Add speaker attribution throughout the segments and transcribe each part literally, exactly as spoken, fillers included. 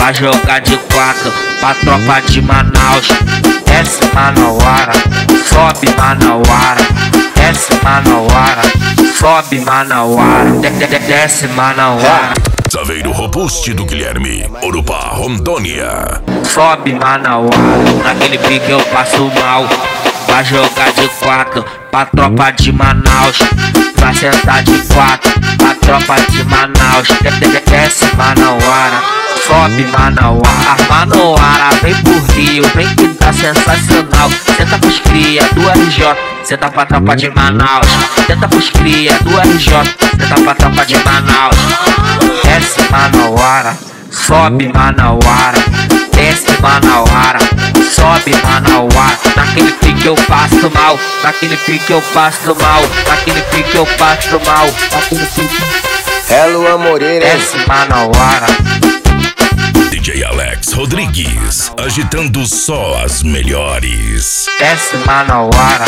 Speaker 1: pra jogar de quatro, pra tropa de Manaus. Desce Manauara, sobe Manauara, desce Manauara, sobe Manauara, de de de desce Manauara.
Speaker 2: Saveiro robuste do Guilherme, Urupá, Rondônia.
Speaker 1: Sobe Manauara, naquele pique eu passo mal. Pra jogar de quatro, pra tropa de Manaus. Pra sentar de quatro, pra tropa de Manaus. De de de desce Manauara, sobe Manauara. Manauara vem pro Rio, vem que tá sensacional. Senta pros cria do R J, senta pra tropa de Manaus. Senta pros cria do R J, senta pra tropa de Manaus. Desce Manauara, sobe Manauara, desce Manauara, sobe Manauara. Naquele pique eu passo mal, naquele pique eu passo mal, naquele pique eu passo mal, naquele pique.
Speaker 3: É Luan Moreira,
Speaker 1: desce Manauara.
Speaker 2: D J Alex Rodrigues, agitando só as melhores.
Speaker 1: Desce Manauara,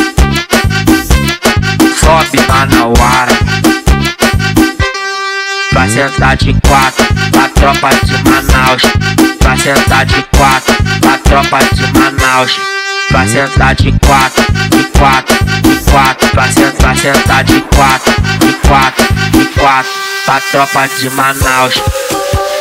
Speaker 1: sobe Manauara. Pra sentar de quatro, pra tropa de Manaus. Pra sentar de quatro, pra tropa de Manaus. Pra sentar de quatro, de quatro, de quatro. Pra sentar, pra sentar de quatro, de quatro, de quatro. Pra tropa de Manaus.